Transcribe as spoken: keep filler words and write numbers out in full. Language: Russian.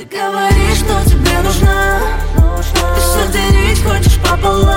Ты говоришь, что тебе нужна, ты все делить хочешь пополам.